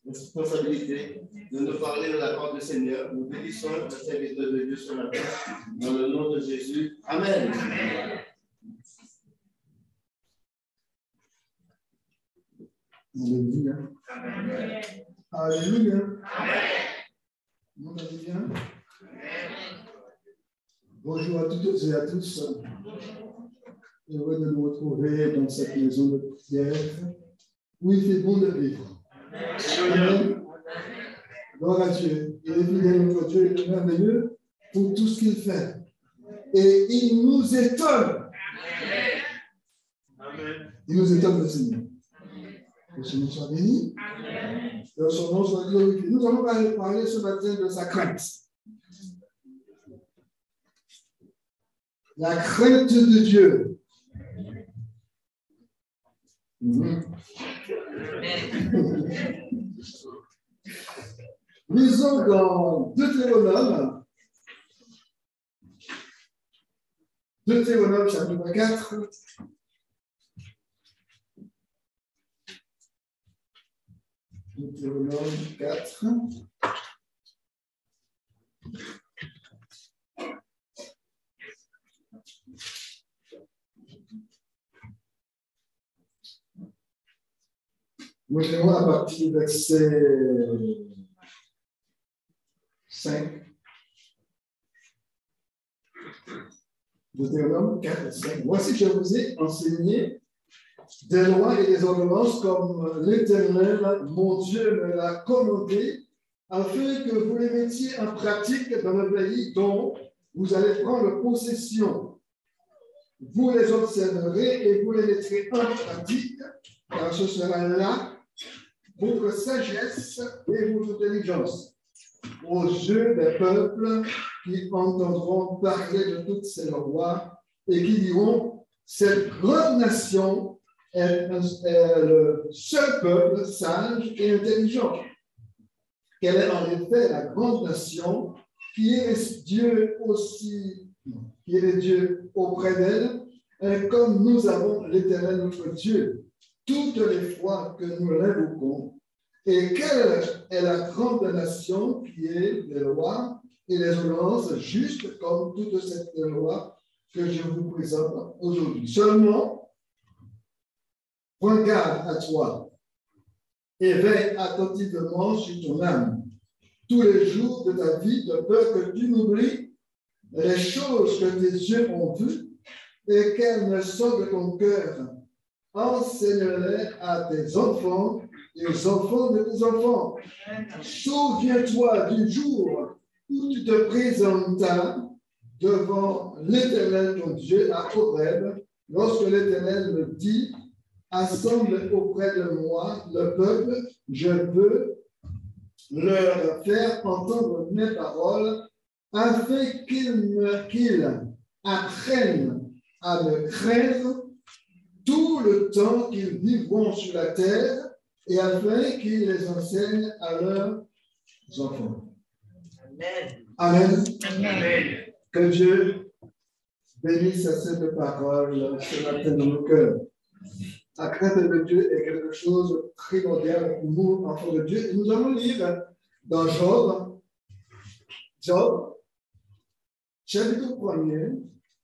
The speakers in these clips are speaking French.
responsabilité de nous parler de la part du Seigneur. Nous bénissons le serviteur de Dieu ce matin. Dans le nom de Jésus. Amen. Alléluia. Alléluia. Vous allez bien? Bonjour à toutes et à tous. Heureux de nous retrouver dans cette maison de prière où il fait bon de vivre. Amen. Gloire à Dieu. Il est fidèle, notre Dieu, il est merveilleux pour tout ce qu'il fait. Et il nous étonne. Amen. Il nous étonne, le Seigneur. Que son nom soit béni. Que son nom soit glorifié. Nous allons parler ce matin de sa crainte. La crainte de Dieu. Lisons dans Deutéronome chapitre 4. Deutéronome 4. Nous verrons à partir du verset 5. Deutéronome 4, 5. Voici, je vous ai enseigné des lois et des ordonnances comme l'Éternel, mon Dieu, me l'a commandé, afin que vous les mettiez en pratique dans le pays dont vous allez prendre possession. Vous les observerez et vous les mettrez en pratique, car ce sera là votre sagesse et votre intelligence aux yeux des peuples qui entendront parler de toutes ces lois et qui diront: cette grande nation est le seul peuple sage et intelligent. Quelle est en effet la grande nation qui est Dieu auprès d'elle, comme nous avons l'Éternel notre Dieu toutes les fois que nous l'invoquons. Et quelle est la grande nation qui est les lois et les ordonnances justes comme toute cette loi que je vous présente aujourd'hui. Seulement, prends garde à toi et veille attentivement sur ton âme tous les jours de ta vie, de peur que tu n'oublies les choses que tes yeux ont vues et qu'elles ne sortent de ton cœur. Enseigne-les à tes enfants et aux enfants de tes enfants. Souviens-toi du jour où tu te présentas devant l'Éternel ton Dieu à Horeb, lorsque l'Éternel me dit: assemble auprès de moi le peuple, je veux leur faire entendre mes paroles, afin qu'ils apprennent à me craindre tout le temps qu'ils vivront sur la terre, et afin qu'ils les enseignent à leurs enfants. Amen. Amen. Amen. Que Dieu bénisse cette parole ce matin dans nos cœurs. La crainte de Dieu est quelque chose de primordial pour nous, enfants de Dieu. Et nous allons lire dans Job, chapitre 1er.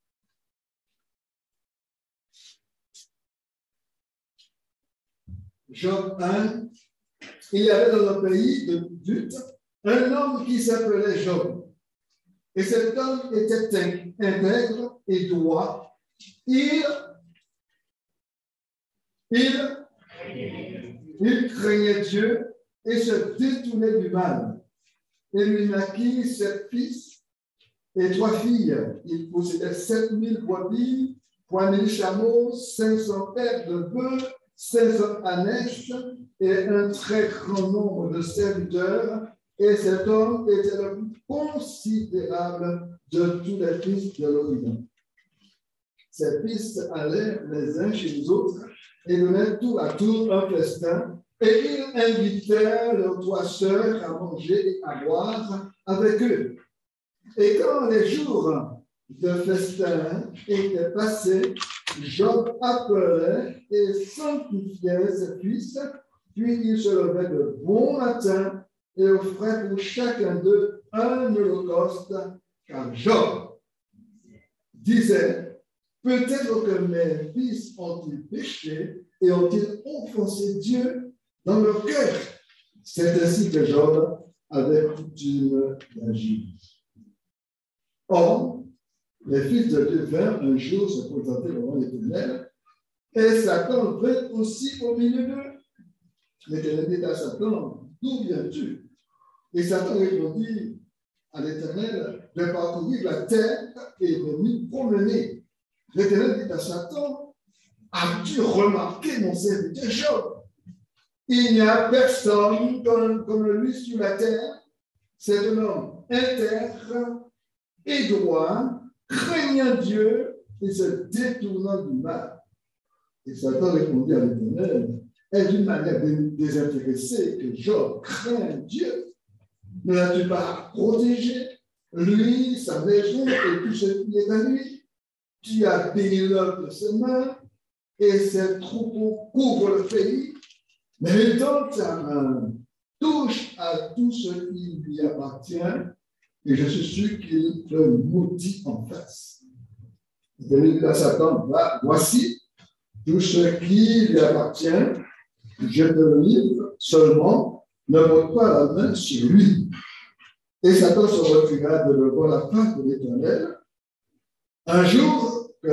Job 1, il y avait dans le pays de Dut un homme qui s'appelait Job. Et cet homme était intègre et droit. Il craignait Dieu et se détournait du mal. Et lui naquit 7 fils et 3 filles. Il possédait 7000 brebis, 3000 chameaux, 500 paires de bœufs, 500 ânesses et un très grand nombre de serviteurs. Et cet homme était le plus considérable de tous les fils de l'Orient. Ses fils allaient les uns chez les autres et donnaient tour à tour un festin. Et ils invitaient leurs 3 sœurs à manger et à boire avec eux. Et quand les jours de festin étaient passés, Job appelait et sanctifiait ses fils Puis il se levait de bon matin et offrait pour chacun d'eux un holocauste, car Job disait, peut-être que mes fils ont-ils péché et ont-ils offensé Dieu dans leur cœur. C'est ainsi que Job avait coutume d'agir. Or, les fils de Dieu vinrent un jour se présenter devant l'Éternel, et Satan vint aussi au milieu d'eux. L'Éternel dit à Satan, d'où viens-tu? Et Satan répondit à l'Éternel de parcourir la terre et de m'y promener. L'Éternel dit à Satan, as-tu remarqué mon serviteur Job? Il n'y a personne comme lui sur la terre. C'est un homme intègre et droit, craignant Dieu et se détournant du mal. Et Satan répondit à l'Éternel, est d'une manière désintéressée que Job craint Dieu. Ne l'as-tu pas protégé, lui, sa maison et tout ce qui est à lui? Tu as béni l'œuvre de ses mains et ses troupeaux couvrent le pays. Mais maintenant, ta main touche à tout ce qui lui appartient et je suis sûr qu'il te maudit en face. Il dit à Satan, voici tout ce qui lui appartient, je te le livre, seulement ne porte pas la main sur lui. Et Satan se retira de devant la face de l'Éternel. Un jour que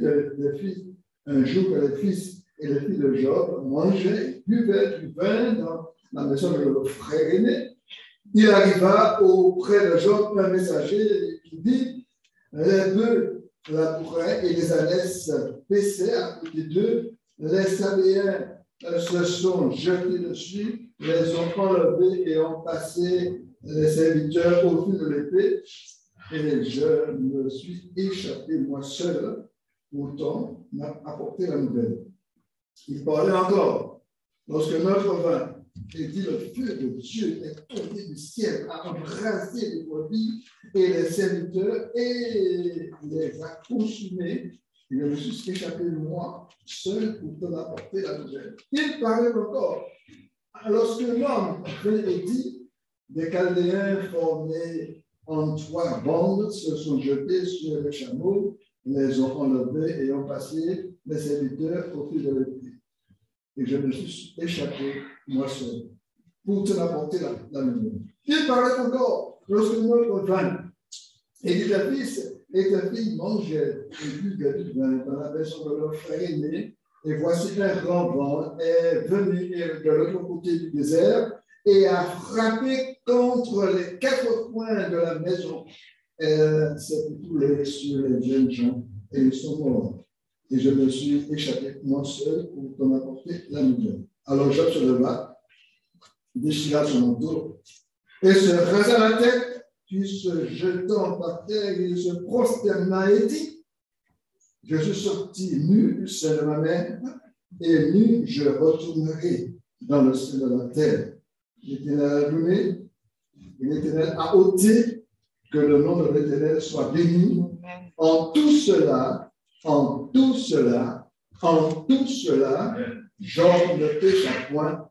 les fils et les filles de Job mangeaient et buvaient du vin dans la maison de leur frère aîné, il arriva auprès de Job un messager qui dit, les bœufs labouraient et les ânesses paissaient à côté d'eux, les Sabéens se sont jetés dessus, les ont enlevés et ont passé les serviteurs au fil de l'épée, et je me suis échappé moi seul, pourtant m'a apporté la nouvelle. Il parlait encore, lorsque notre vin, et dit le feu de Dieu est tombé du ciel, a embrasé les brebis et les serviteurs et les a consumés. Et je me suis échappé moi seul pour te apporter la nouvelle. Il parlait encore. Lorsque l'homme avait dit, des Chaldéens formés en 3 bandes se sont jetés sur les chameaux, les ont enlevés et ont passé les serviteurs au fil de l'épée. Et je me suis échappé moi seul pour te apporter la nouvelle. Il parlait encore lorsque notre vin et tes fils et tes filles mangeaient et buvaient du vin dans la maison de leur frère aîné. Et voici un grand vent est venu de l'autre côté du désert et a frappé contre les 4 coins de la maison. C'est écoulé sur les jeunes gens et ils sont morts. Et je me suis échappé moi seul pour t'en apporter la nouvelle. Alors Job se leva, déchira son manteau et se rasa la tête, puis se jetant par terre, il se prosterna et dit, je suis sorti nu du sein de ma mère, et nu je retournerai dans le sein de la terre. L'Éternel a donné, et l'Éternel a ôté, que le nom de l'Éternel soit béni. En tout cela, Job ne pécha point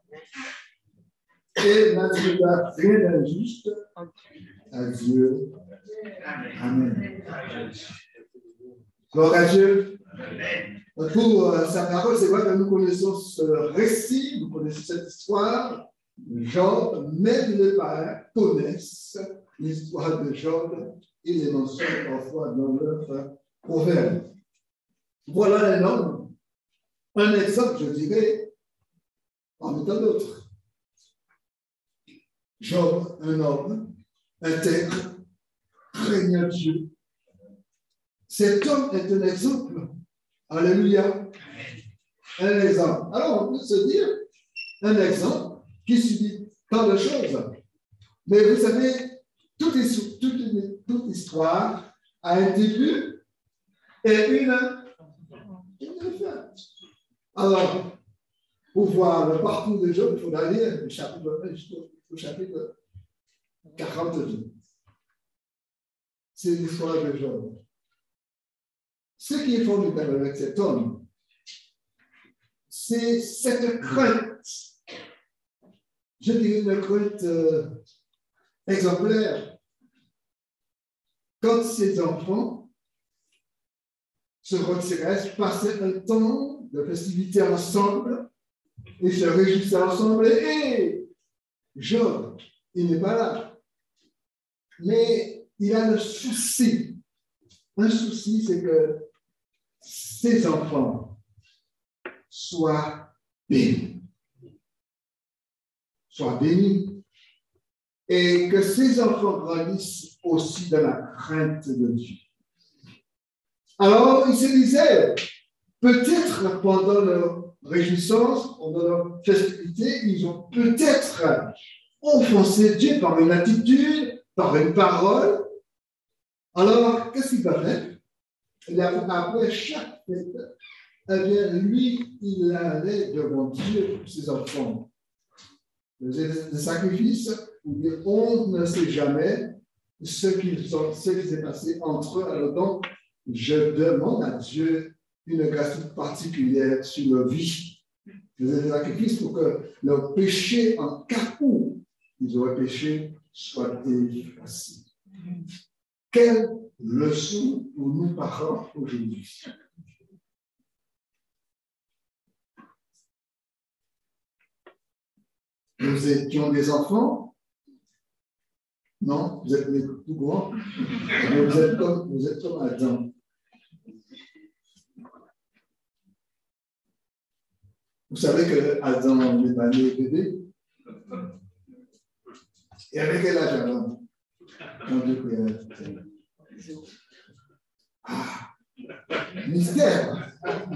et n'attribua rien d'injuste à Dieu. Amen. Gloire à Dieu. Pour sa parole, c'est vrai que nous connaissons ce récit, nous connaissons cette histoire de Job, mais les parents connaissent l'histoire de Job et les mentionnent parfois dans leur proverbe. Voilà un homme, un exemple, je dirais, parmi tant d'autres. Job, un homme intègre, craignant Dieu. Cet homme est un exemple. Alléluia. Un exemple. Alors, on peut se dire, un exemple qui subit tant de choses. Mais vous savez, toute histoire a un début et une fin. Alors, pour voir le parcours de Job, il faudra lire le chapitre 1 jusqu'au chapitre 42. C'est l'histoire de Job. Ce qui est formidable avec cet homme, c'est cette crainte je dirais une crainte exemplaire. Quand ces enfants se retiraient, passaient un temps de festivité ensemble et se réjouissaient ensemble. Et Job, il n'est pas là. Mais il a le souci. Un souci, c'est que ses enfants soient bénis. Soient bénis. Et que ses enfants grandissent aussi dans la crainte de Dieu. Alors, il se disait, peut-être pendant leur réjouissance, pendant leur festivité, ils ont peut-être offensé Dieu par une attitude, par une parole. Alors, qu'est-ce qu'il va faire? Après chaque fête, eh bien, lui, il allait devant Dieu pour ses enfants. Des sacrifices, on ne sait jamais ce qui s'est passé entre eux. Alors donc, je demande à Dieu une grâce particulière sur leur vie. Des sacrifices pour que leur péché, en cas où ils auraient péché, soit effacé. Quelle leçon pour nous parents aujourd'hui. Nous étions des enfants. Non, vous êtes tout grands. Mais vous êtes comme Adam. Vous savez que Adam n'est pas né bébé. Et avec quel âge Adam? Quand Dieu créa. Ah, mystère.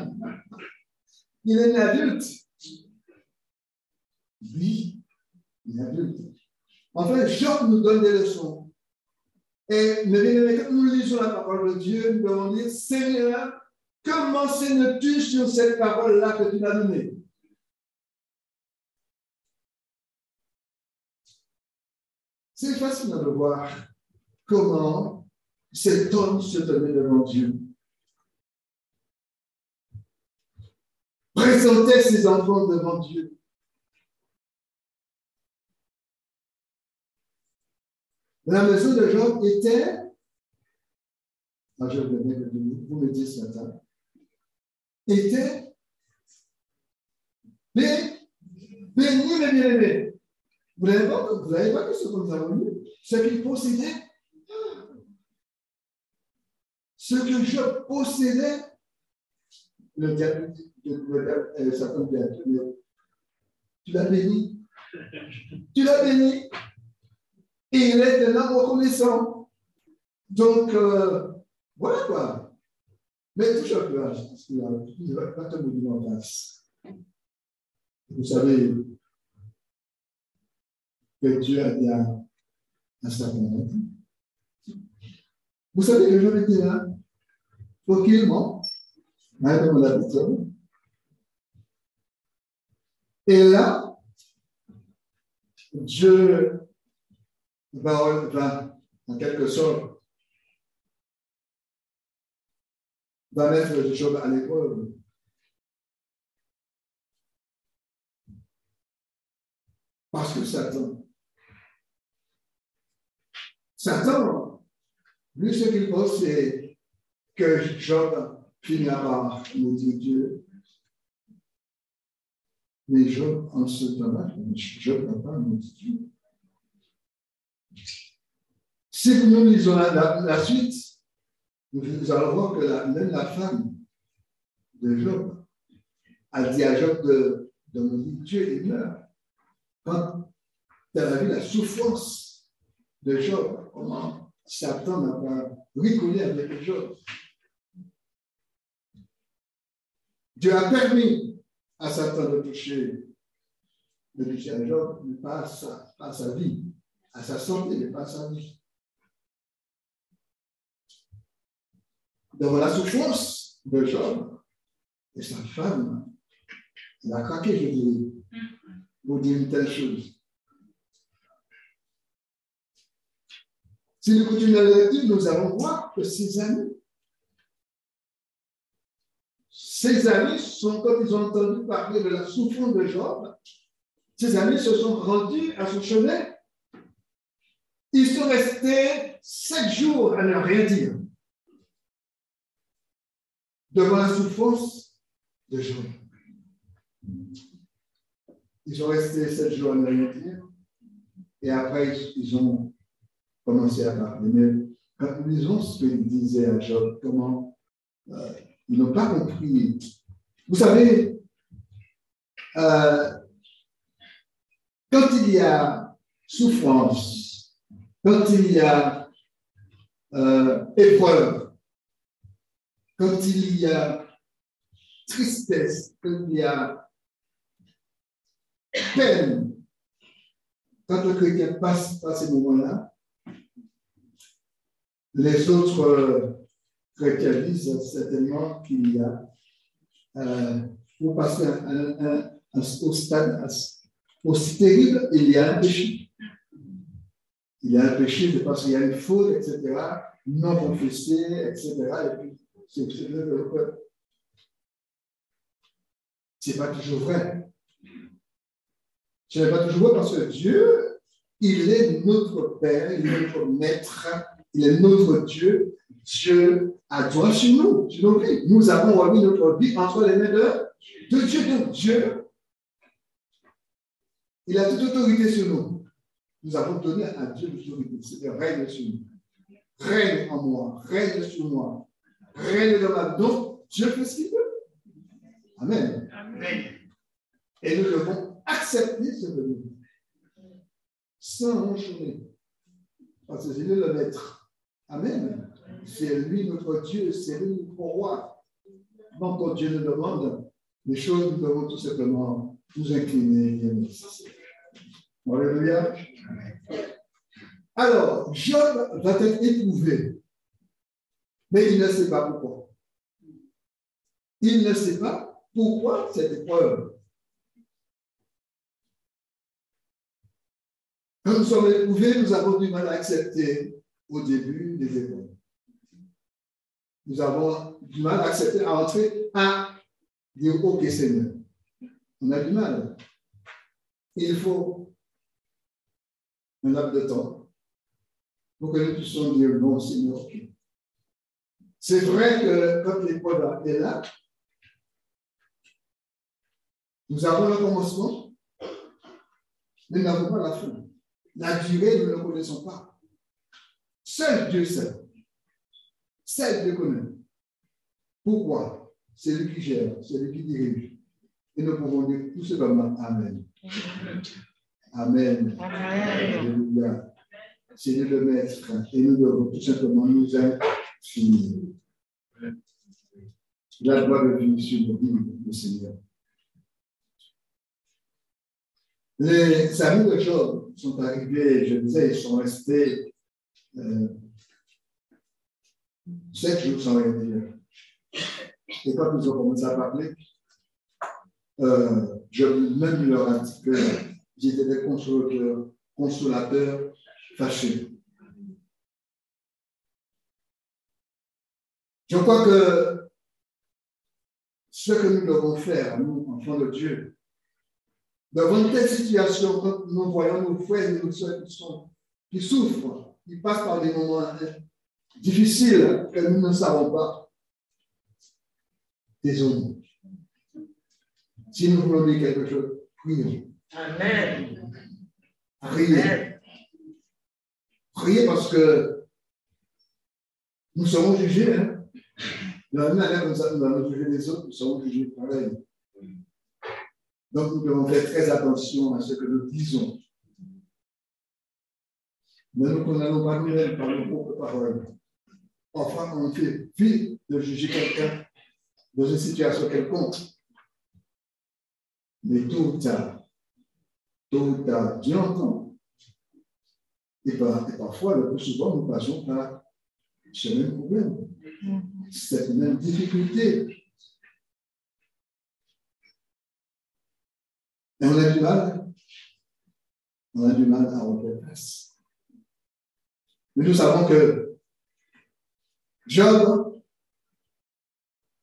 Il est un adulte. Oui, il est adulte. Enfin, Job nous donne des leçons. Et quand nous lisons la parole de Dieu, nous devons dire, Seigneur, comment sais-tu sur cette parole-là que tu m'as donnée? C'est facile de voir comment cet homme se tenait devant Dieu. Présentait ses enfants devant Dieu. La maison de Job était, je venais de vous me dites ce matin, était béni, mais bien-aimé. Vous n'avez pas que ce que nous avons lu, ce qu'il possédait. Ce que Job possédait, le diable, Satan dit à Dieu, tu l'as béni. Tu l'as béni. Et il est un homme reconnaissant. Donc, voilà quoi. Mais tout ça, il ne va pas te mourir en place. Vous savez que Dieu a dit à Satan. Vous savez que Job était là, tranquillement, comme on l'habitude. Et là, Dieu va, en quelque sorte, va mettre Job à l'épreuve. Parce que Satan, lui, ce qu'il pense, c'est que Job finira par maudire Dieu. Mais Job, en ce temps-là, Job n'a pas maudit Dieu. Si nous lisons la suite, nous allons voir que même la femme de Job a dit à Job de maudire Dieu et meurt. Quand elle a vu la souffrance de Job, comment Satan n'a pas rigolé avec Job. Dieu a permis à Satan de toucher à Job, mais pas à sa vie, à sa santé, mais pas à sa vie. Devant la souffrance de Job, et sa femme, elle a craqué, je dirais, pour dire une telle chose. Si nous continuons la lecture, nous allons voir que ses amis sont, quand ils ont entendu parler de la souffrance de Job, ses amis se sont rendus à son chemin. Ils sont restés 7 jours à ne rien dire devant la souffrance de Job. Ils sont restés 7 jours à ne rien dire et après ils ont commencé à parler. Mais quand nous lisons ce qu'il disait à Job, comment ils n'ont pas compris. Vous savez, quand il y a souffrance, quand il y a épreuve, quand il y a tristesse, quand il y a peine, quand le chrétien passe par ces moments-là, les autres chrétiens disent certainement qu'il y a, pour passer au stade aussi terrible, il y a un péché. Il y a un péché, c'est parce qu'il y a une faute, etc., non confessée, etc. Et puis, c'est pas toujours vrai. Ce n'est pas toujours vrai parce que Dieu, il est notre Père, il est notre Maître, il est notre Dieu. Dieu a droit sur nous, sur nos vies. Nous avons remis notre vie entre les mains de Dieu. Donc Dieu, il a toute autorité sur nous. Nous avons donné à Dieu l'autorité. C'est le règne sur nous. Règne en moi, règne sur moi, règne dans ma vie. Donc Dieu fait ce qu'il veut. Amen. Amen. Et nous devons accepter ce venu sans enchaîner. Parce que c'est lui le maître. Amen. C'est lui notre Dieu, c'est lui notre roi. Donc, quand Dieu nous demande des choses, nous devons tout simplement nous incliner. Alléluia. Alors, Job va être éprouvé, mais il ne sait pas pourquoi. Il ne sait pas pourquoi cette épreuve. Quand nous sommes éprouvés, nous avons du mal à accepter au début des épreuves. Nous avons du mal à accepter, à entrer, à dire OK Seigneur. On a du mal. Il faut un laps de temps pour que nous puissions dire non Seigneur. C'est vrai que quand l'épreuve est là, nous avons le commencement, mais nous n'avons pas la fin. La durée, nous ne la connaissons pas. Seul Dieu sait. Seul Dieu connaît. Pourquoi? C'est lui qui gère, c'est lui qui dirige. Et nous pouvons dire tout simplement Amen. Amen. Alléluia. C'est lui le maître. Et nous devons tout simplement nous incliner. La gloire de Dieu sur nos vies, le Seigneur. Les amis de Job sont arrivés, je disais, ils sont restés 7 jours sans rien dire. Et quand ils ont commencé à parler, même leur a dit qu'ils étaient des consolateurs fâchés. Je crois que ce que nous devons faire, nous, enfants de Dieu, devant telle situation, quand nous voyons nos frères et nos soeurs qui souffrent, qui passent par des moments difficiles que nous ne savons pas, désolé. Si nous voulons dire quelque chose, prions. Amen. Priez. Priez parce que nous serons jugés. Hein? De la même manière comme ça, nous allons juger les autres, nous serons jugés pareil. Donc, nous devons faire très attention à ce que nous disons. Mais nous n'allons pas nous-mêmes par nos propres paroles. Enfin, on fait vite de juger quelqu'un dans une situation quelconque. Mais tôt ou tard, Dieu entend. Et parfois, le plus souvent, nous passons par ce même problème. Cette même difficulté. Et on a du mal à refaire place. Mais nous savons que Job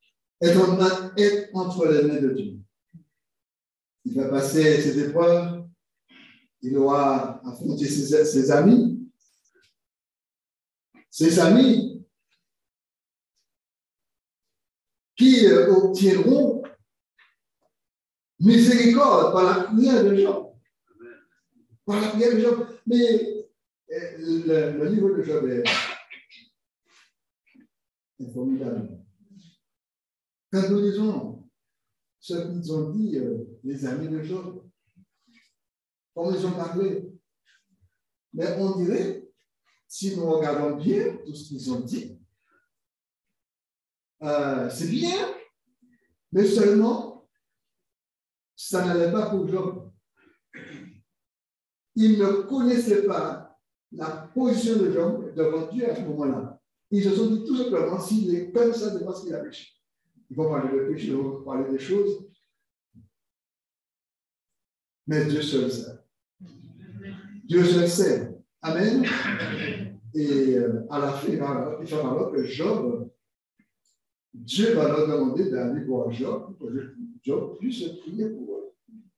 est entre les mains de Dieu. Il va passer ses épreuves, il doit affronter ses amis. Ses amis qui obtiendront miséricorde par la prière de Job. Par la prière de Job. Mais le livre de Job est formidable. Quand nous lisons ce qu'ils ont dit, les amis de Job, comme ils ont parlé, mais on dirait, si nous regardons bien tout ce qu'ils ont dit, c'est bien, mais seulement, ça n'allait pas pour Job. Ils ne connaissaient pas la position de Job devant Dieu à ce moment-là. Ils se sont dit tout simplement, s'il est comme ça, c'est parce qu'il a péché. Ils vont parler de péché, ils vont parler des choses. Mais Dieu seul sait. Dieu seul sait. Amen. Et à la fin, il va falloir que Job, Dieu va leur demander d'aller voir Job pour que Job puisse prier pour eux.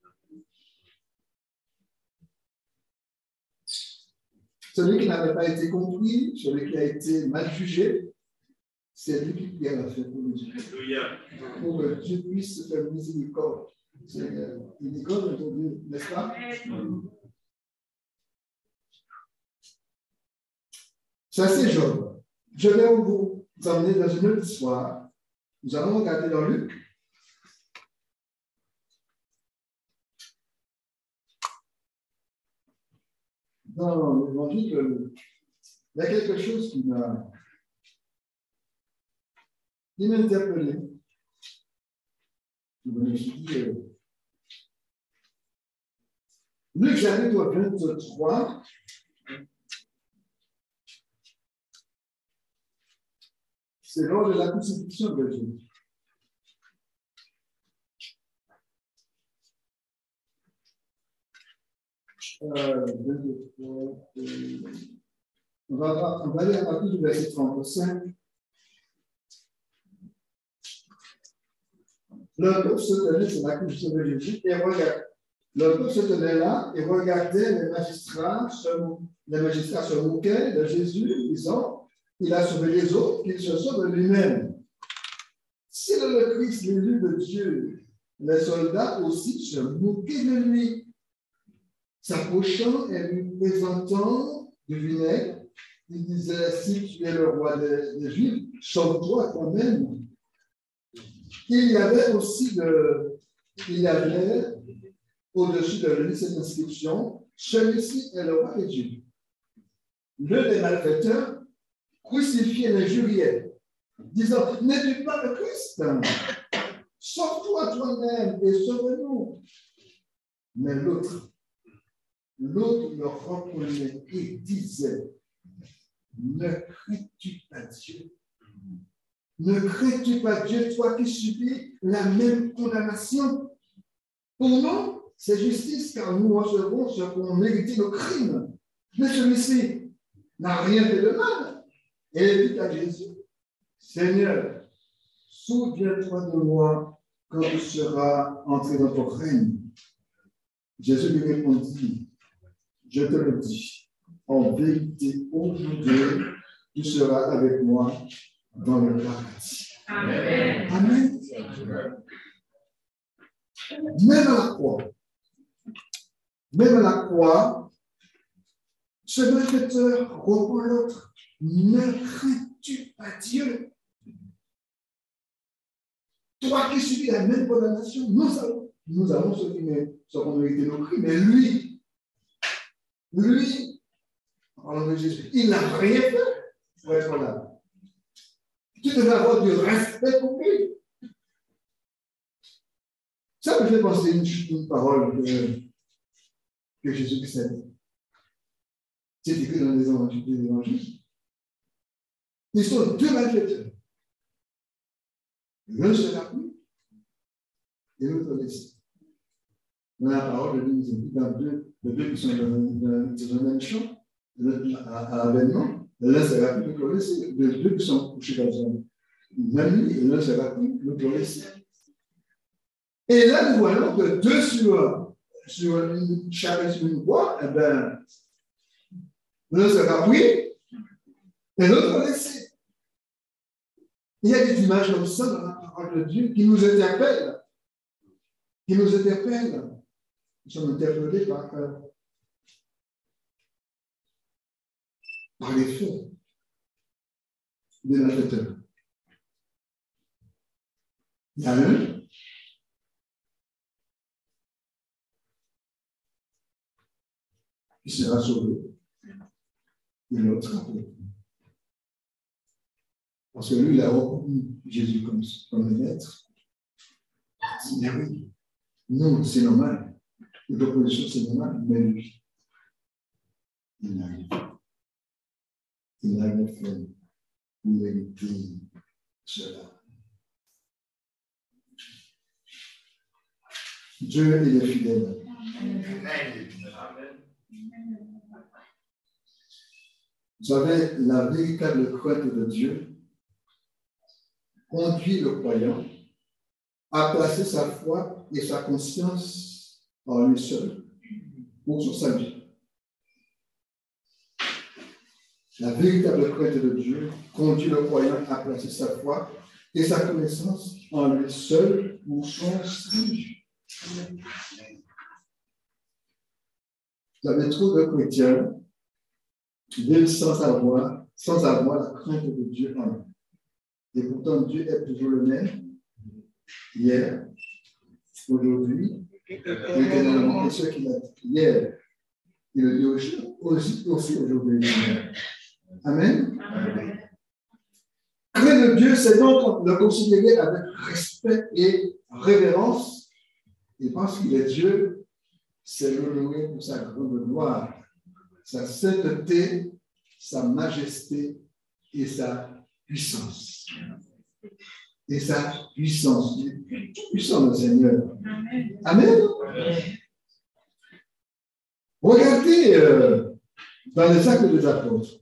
Celui qui n'avait pas été compris, celui qui a été mal jugé, c'est lui qui prie à la fin pour Dieu. Pour que Dieu puisse se faire miséricorde. C'est miséricorde aujourd'hui, n'est-ce pas? Ça, c'est Job. Je vais vous emmener dans une autre histoire. Nous allons regarder dans Luc. Dans l'évangile de Luc, il y a quelque chose qui m'a interpellé. Je me suis dit, Luc chapitre 23, c'est lors de la crucifixion de Jésus. On va aller à partir du verset 35. Le peuple se tenait sur la crucifixion de Jésus et regardait. Le peuple se tenait là et regardait les magistrats se moquaient de Jésus, disant, il a sauvé les autres, qu'il se sauve lui-même. Si le Christ, l'élu de Dieu, les soldats aussi se moquaient de lui, s'approchant et lui présentant du vinaigre, il disait, si tu es le roi des Juifs, sauve-toi toi-même. Il y avait au-dessus de lui cette inscription, celui-ci est le roi des Juifs. L'un des malfaiteurs crucifiait les juriers, disant, n'es-tu pas le Christ? Sauve-toi toi-même et sauve-nous. Mais l'autre le reprenait et disait, ne crains-tu pas Dieu? Ne crains-tu pas Dieu, toi qui subis la même condamnation? Pour nous, c'est justice, car nous recevons ce qu'on méritait nos crimes. Mais celui-ci n'a rien fait de mal. Et il dit à Jésus, Seigneur, souviens-toi de moi quand tu seras entré dans ton règne. Jésus lui répondit, je te le dis, en vérité, aujourd'hui, tu seras avec moi dans le paradis. Amen. Amen. Même à la croix, ce malfaiteur reprend l'autre. Ne crains-tu pas Dieu? Toi qui subis la même condamnation, nous avons ce qu'on mérite nos crimes, mais lui, en parlant de Jésus, il n'a rien fait pour être là. Tu devrais avoir du respect pour lui. Ça me fait penser une parole que Jésus-Christ a dit. C'est écrit dans les évangiles. Ils sont deux malfaiteurs. L'un sera pris et l'autre laissé. Dans la parole de Dieu, nous dit dans deux qui sont dans un même champ, à l'avènement, l'un sera pris, l'autre laissé. Deux qui sont couchés dans un même lit, l'un sera pris, l'autre laissé. Et là, nous voyons que deux sur sur une charrette sur une voie, eh bien, l'un sera pris et l'autre laissé. Il y a des images comme ça dans la parole de Dieu qui nous interpellent. Qui nous interpellent. Nous sommes interpellés par les faits de notre temps. Il y a un qui sera sauvé et l'autre après. Parce que lui, il a reconnu Jésus comme le maître. Mais oui, nous, c'est normal. L'opposition, c'est normal, mais lui, il n'a rien fait. Il n'a rien fait pour mériter cela. Dieu, il est fidèle. Amen. Vous savez, la véritable crainte de Dieu conduit le croyant à placer sa foi et sa conscience en lui seul pour son salut. La véritable crainte de Dieu conduit le croyant à placer sa foi et sa connaissance en lui seul pour son salut. Vous avez trop de chrétiens qui vivent sans avoir la crainte de Dieu en eux. Et pourtant, Dieu est toujours le même, hier, aujourd'hui, éternellement. Et ce qu'il a dit hier, il le dit aussi aujourd'hui. Amen. Amen. Craindre Dieu, c'est donc le considérer avec respect et révérence. Et parce qu'il est Dieu, c'est l'honorer pour sa grande gloire, sa sainteté, sa majesté et sa puissance. Et sa puissance. Puissant le Seigneur. Amen. Amen. Regardez dans les actes des apôtres.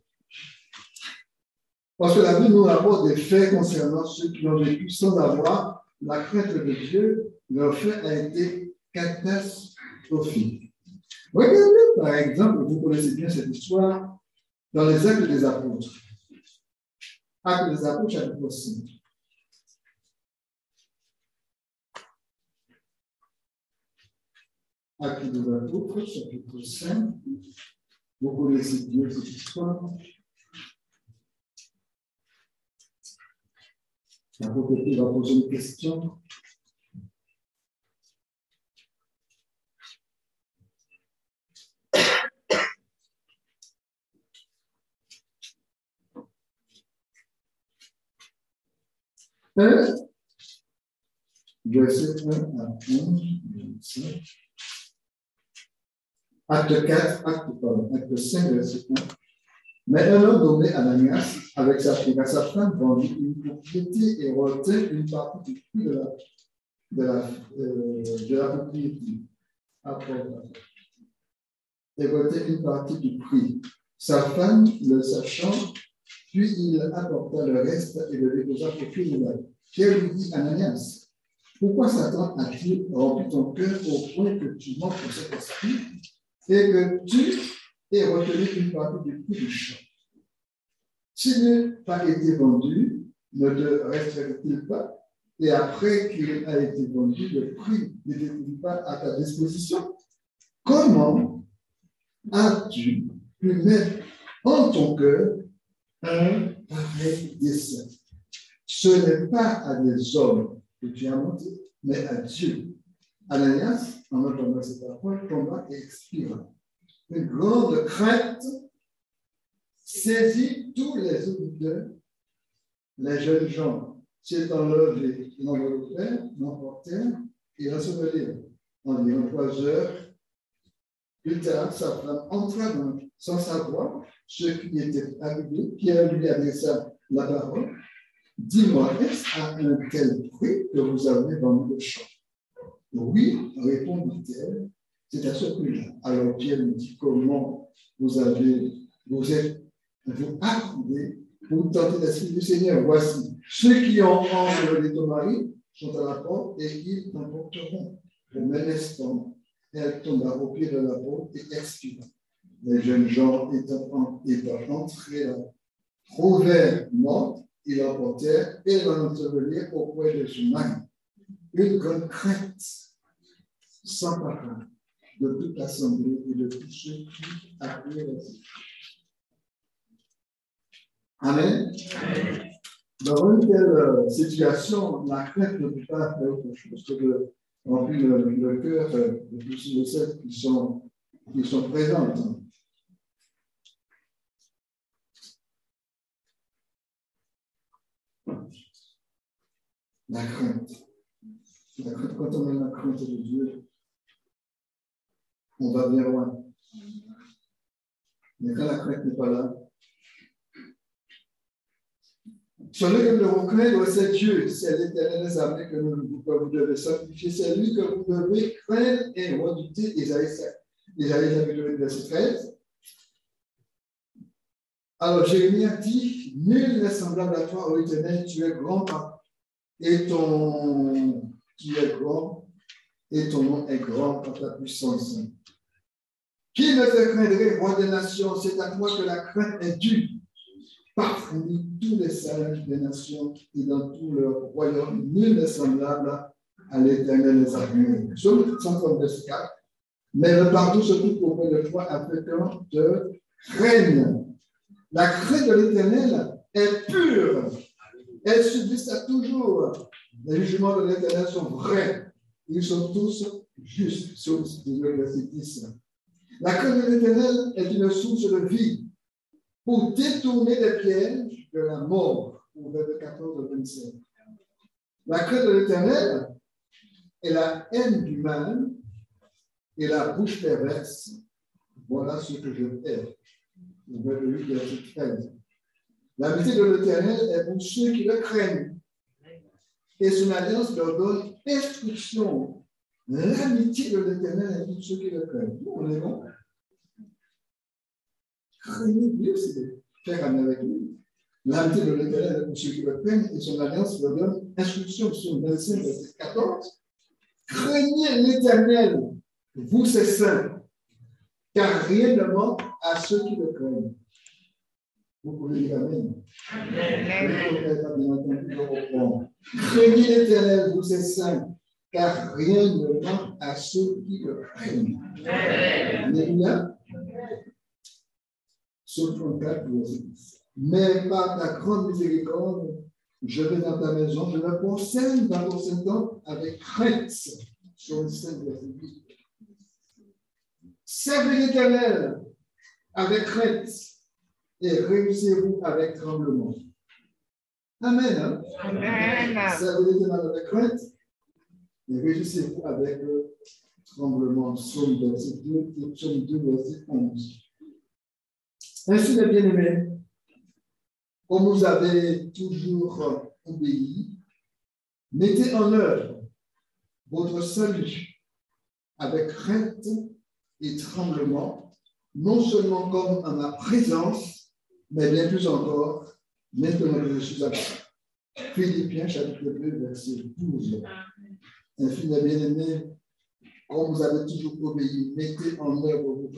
Parce que la Bible nous rapporte des faits concernant ceux qui ont vécu sans avoir la crainte de Dieu. Leur fait a été catastrophique. Regardez, par exemple, vous connaissez bien cette histoire dans les actes des apôtres. Actes des apôtres, chapitre 5. Actes des apôtres, chapitre 5. Vous connaissez bien cette histoire. L'apôtre Pierre va poser une question. Verset 1 à 11, 25. Acte 5, verset 1. Mais un homme nommé Ananias, avec sa femme, vendit une propriété et retint une partie du prix de la propriété. Et retint une partie du prix. Sa femme, le sachant, puis il apporta le reste et le déposa au pied de la. Pierre lui dit, Ananias, pourquoi Satan a-t-il rempli ton cœur au point que tu manques de cet esprit et que tu aies retenu une partie du prix du champ? S'il n'a pas été vendu, ne te resterait-il pas? Et après qu'il a été vendu, le prix n'était-il pas à ta disposition? Comment as-tu pu mettre en ton cœur un pareil dessein? Ce n'est pas à des hommes que tu as menti, mais à Dieu. Ananias, en entendant cette parole, tomba et expira. Une grande crainte saisit tous les auditeurs. Les jeunes gens s'étant levés, l'emportèrent et l'ensevelirent. Environ 3 heures plus tard, sa femme entra sans savoir ce qui était arrivé. Pierre lui adressa la parole. Dis-moi, est-ce à un tel prix que vous avez vendu le champ? Oui, répondit-elle, c'est à ce prix-là. Alors Pierre lui dit, comment vous êtes accoudés pour tenter l'esprit du Seigneur? Voici, ceux qui ont enlevé ton mari sont à la porte et ils t'emporteront. Au même instant, elle tomba aux pieds de l'apôtre et expira. Les jeunes gens étant entrés là, trouvèrent morte, ils l'emportèrent et l'ensevelirent auprès de Jumaï. Une grande crainte s'empara de toute l'assemblée et de tous ceux qui appelaient la vie. Amen. Dans une telle situation, la crainte ne peut pas faire autre chose que de remplir le cœur de tous ceux et celles qui sont présents. La crainte. Quand on a la crainte de Dieu, on va bien loin. Mais quand la crainte n'est pas là, celui que vous devez craindre, c'est Dieu, c'est l'Éternel des armées que vous devez sanctifier. C'est lui que vous devez craindre et redouter. Isaïe chapitre verset 13. Alors Jérémie a dit, nul n'est semblable à toi, ô Éternel, tu es grand, tu es grand, et ton nom est grand par ta puissance. Qui ne te craindrait, roi des nations? C'est à toi que la crainte est due. Parmi tous les sages des nations et dans tout leur royaume, nul n'est semblable à l'Éternel des armées. Psaume 134. Mais le pardon se trouve auprès de toi afin qu'on te craigne. La crainte de l'Éternel est pure. Elle subsiste toujours. Les jugements de l'Éternel sont vrais. Ils sont tous justes. Psaume 19, verset 10. La crainte de l'Éternel est une source de vie pour détourner des pièges de la mort. Au verset 14 au 25. La crainte de l'Éternel est la haine du mal et la bouche perverse. Voilà ce que je hais. Au verset 8, verset 13. L'amitié de l'Éternel est pour ceux qui le craignent. Et son alliance leur donne instruction. L'amitié de l'Éternel est pour ceux qui le craignent. On est bon? Craignez Dieu, c'est faire ami avec lui. L'amitié de l'Éternel est pour ceux qui le craignent et son alliance leur donne instruction. Sur 25, verset 14. Craignez l'Éternel, vous ses saints, car rien ne manque à ceux qui le craignent. Vous pouvez dire Amen. Craignez l'Éternel, vous ses saints, car rien ne manque à ceux qui le craignent. Alléluia. Psaume 34, verset 10. Mais par ta grande miséricorde, je vais dans ta maison, je me procède dans ton Saint-Temple avec crainte. Psaume 5, verset 8. Servez l'Éternel avec crainte et réussissez-vous avec tremblement. Amen. Hein? Amen. Servez l'Éternel avec crainte et réussissez-vous avec tremblement. Psaume 2, Psaume 2, verset 11. Ainsi, mes bien-aimés, comme vous avez toujours obéi, mettez en œuvre votre salut avec crainte et tremblement, non seulement comme en ma présence, mais bien plus encore, maintenant que je suis absent. Philippiens chapitre 2, verset 12. Ainsi, mes bien-aimés, comme vous avez toujours obéi, mettez en œuvre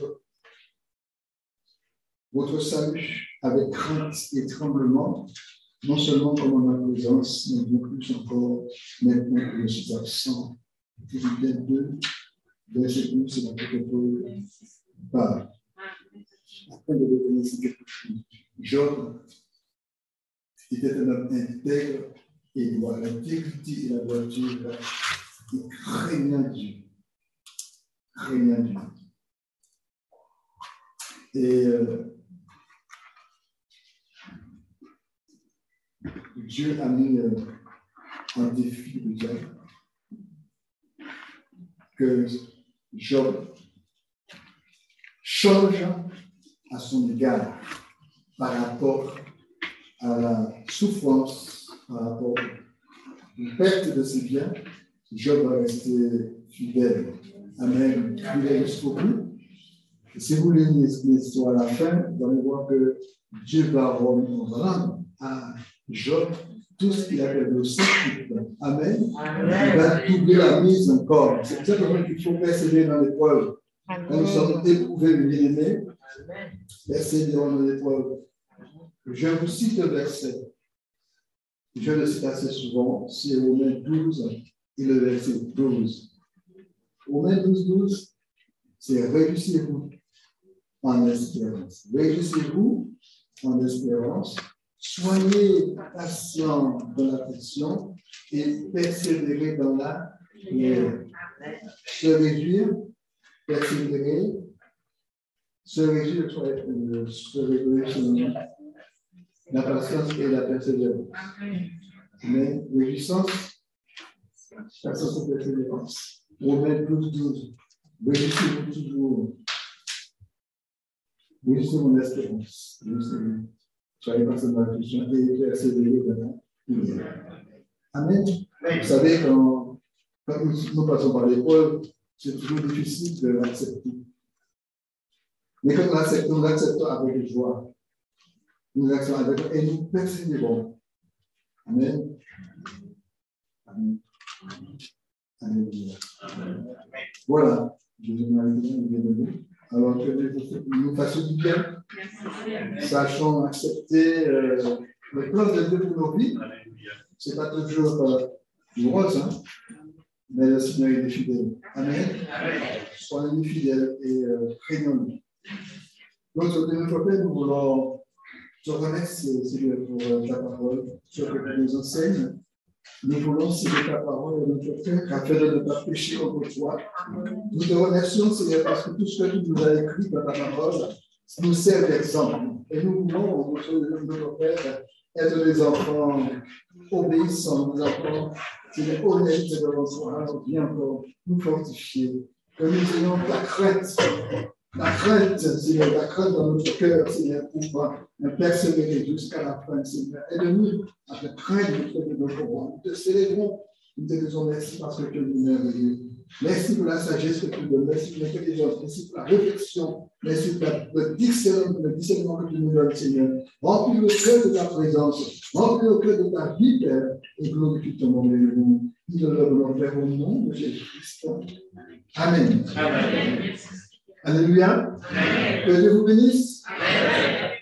votre salut avec crainte et tremblement, non seulement comme en ma présence, mais bien plus encore, maintenant que je suis absent. Philippiens 2, verset 12, c'est l'apôtre Paul parle. Afin de reconnaître quelque chose. Job était un homme intègre et droit. L'intégrité et la droiture, il craignait Dieu. Craignait Dieu. Et Dieu a mis un défi de Job que Job change à son égard par rapport à la souffrance, par rapport à la perte de ses biens. Job va rester fidèle. Amen. Fidèle jusqu'au bout. Et si vous lisez l'histoire à la fin, vous allez voir que Dieu va rendre à Job tout ce qu'il a perdu au septuple. Amen. Il va doubler la mise encore. C'est simplement qu'il faut persévérer dans l'épreuve. Quand nous sommes éprouvés, bien-aimés, persévérons dans l'épreuve. Je vous cite le verset. Je le cite assez souvent. C'est Romains 12 et le verset 12. Romains 12, 12, c'est réjouissez-vous en espérance. Réjouissez-vous en espérance. Soyez patients dans l'affliction et persévérez dans la prière. Se réjouir, persévérer, se réjouir sur la patience et la persévérance. Mais réjouissance, patience et persévérance. Romains 12, 12. Réjouissez-vous toujours. Réjouissez mon espérance. Réjouissez-vous. Soyez pas seulement Christian et persévérer dans la prière. Amen. Vous savez, quand nous passons par l'épreuve, c'est toujours difficile de l'accepter. Mais quand nous l'acceptons avec joie, nous l'acceptons avec joie et nous persévérons. Amen. Amen. Alléluia. Voilà. Je vous remercie. Alors que nous fassions du bien, sachons accepter le plan de Dieu pour nos vies. Ce n'est pas toujours du rose, hein, mais le Seigneur est fidèle. Amen. Soyez fidèles et craignons-lui. Donc, de notre côté, nous voulons te remercier, Seigneur, pour ta parole, sur ce que tu nous enseignes. Nous voulons, Seigneur, ta parole dans notre cœur, afin de ne pas pécher contre toi. Nous te remercions, Seigneur, parce que tout ce que tu nous as écrit dans ta parole nous sert d'exemple. Et nous voulons, notre Père, être des enfants obéissants, des enfants, Seigneur, honnêtes devant toi, bien encore nous fortifier. Que nous ayons ta crainte, Seigneur, la crainte dans notre cœur, Seigneur, pour persévérer jusqu'à la fin, Seigneur. Aide-nous à te craindre de notre roi. Nous te célébrons, nous te disons merci parce que tu es merveilleux. Merci pour la sagesse que tu donnes, merci pour l'intelligence, merci pour la réflexion, merci pour le discernement que tu nous donnes, Seigneur. Remplis le cœur de ta présence, remplis le cœur de ta vie, Père, et glorifie ton nom. Nous te le vers au nom de Jésus-Christ. Amen. Amen. Alléluia. Que Dieu vous bénisse. Amen.